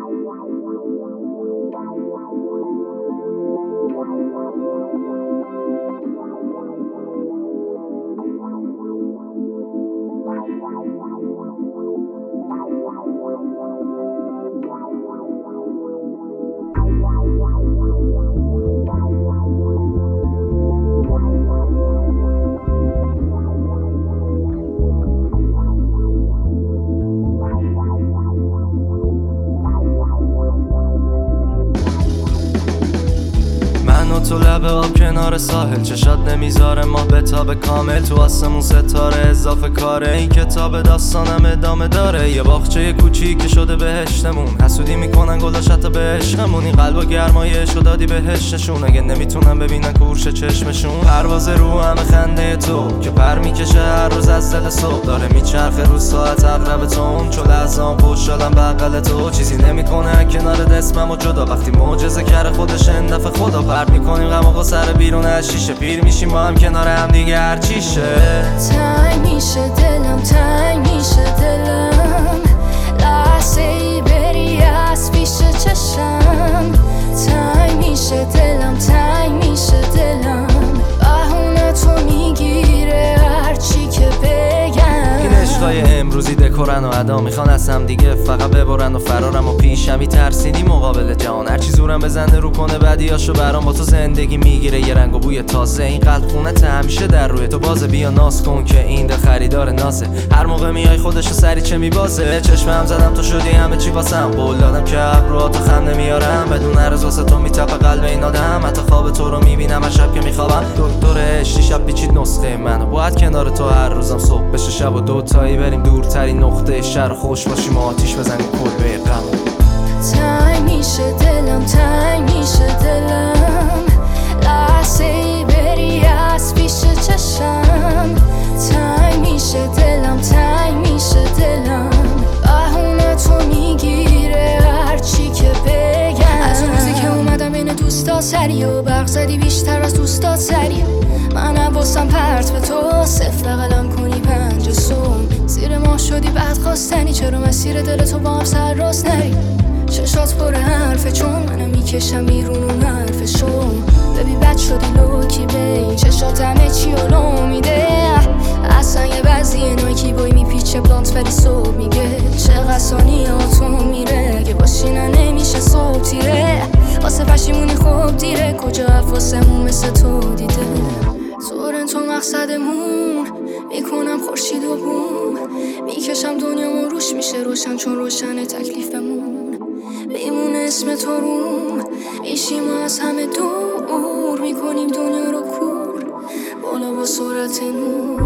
تو لب آب کنار ساحل، چشات نمیذاره ماه بتابه کامل. تو آسمون ستاره اضافه کاره، این کتاب داستانم ادامه داره. یه باغچه کوچیک که شده بهشتمون، حسودی میکنن گلاش حتی به عشقمون. این قلب و گرمایشو دادی بهشتشون، اگه نمیتونن ببینن کورش چشمشون. پرواز رو همه خنده تو که پر میکشه هر روز از دل صبح، داره میچرخه رو ساعت اقرب تون. چو لحظه‌ام خوشحالم بغل تو، چیزی نمیکنه کنار دستمم و جدا. وقتی معجزه کره خودش اندفع خدا پرد میکنیم غم و سر بیرون از شیشه. پیر میشیم با هم کنار هم دیگه هر چیشه. تنگ میشه دلم، تنگ میشه دلم، لحظه ای بری از پیش چشم. تنگ میشه دلم، تنگ میشه دلم، بهونه تو میگیره هرچی که بگم. این عشقای امروزی دکورن و ادا میخوان از هم دیگه فقط ببرن و فرارم و پیشمی ترسیدی مقابل جهان. هرچی زورم بزنه رو کنه بدیاشو برام، با تو زندگی میگیره یه رنگ و بوی تازه. این قلب خونت همیشه در روی تو بازه، بیا ناز کن که این ده خریدار نازه. هر موقع میای خودشو سری چه میبازه. چشمم زدم تو شدی همه چی واسم، قول دادم که ابروهاتو خم نمیارم. بدون عرض واسه تو میتپه قلب این آدم، حتی خواب تو رو میبینم هر شب که میخوابم. دکتر عشقی شب پیچید نسخه منو، باید کنار تو هر روزم صبح بشه شب و دوتایی بریم دورترین نقطه شهر. خوش باشیم و آتیش بزنیم کلبه غم. تنگ میشه دلم، تنگ میشه دلم، لحظه ای بری از پیش چشم. تنگ میشه دلم، تنگ میشه دلم، بهونه تو میگیره هرچی که بگم. از اون روزی که اومدم بین دوستا سری و برق زدی بیشتر از دوستا سری. من حواسم پرت به تو، صفر قلم کنی پنج سوم. زیر ماه شدی بعد خواستنی، چرا مسیر دل تو با هم سر راست نری. چشات پر حرفه چون منم میکشم بیرون اون حرفشو. ببین بد شدی لوکی بین چشات همه چی رو میده. اصلا یه بعضی نایکی بای میپیچه بلانت ولی صبح میگه. چقدر ثانیه تو میره که باشی نه نمیشه صبح تیره. واسه پشیمونی خوب دیره، کجا حواسمون مثل تو دیده. زورن تو مقصدمون، میکنم خورشید و بوم. میکشم دنیامو روش میشه روشن چون روشن تکلیفمون. میمونه اسم تو روم، میشیم از همه دور. میکنیم دنیا رو کور بالا با سرعت نور.